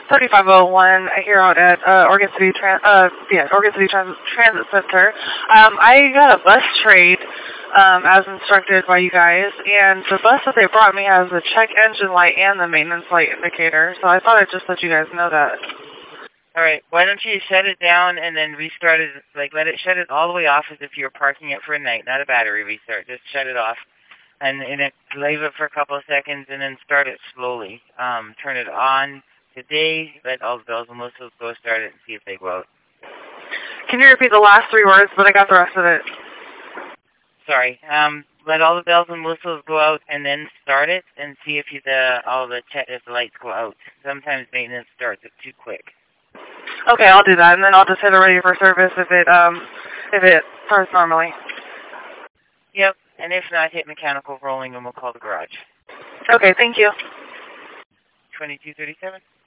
3501 here out at Oregon City Transit Center. I got a bus trade as instructed by you guys, and the bus that they brought me has the check engine light and the maintenance light indicator, so I thought I'd just let you guys know that. All right, why don't you shut it down and then restart it, let it shut it all the way off as if you were parking it for a night, not a battery restart, just shut it off. And leave it for a couple of seconds and then start it slowly. Turn it on today, let all the bells and whistles go, start it and see if they go out. Can you repeat the last 3 words, but I got the rest of it. Sorry. Let all the bells and whistles go out and then start it and see if if the lights go out. Sometimes maintenance starts it too quick. Okay, I'll do that, and then I'll just hit it ready for service if it starts normally. Yep, and if not, hit mechanical rolling and we'll call the garage. Okay, thank you. 2237.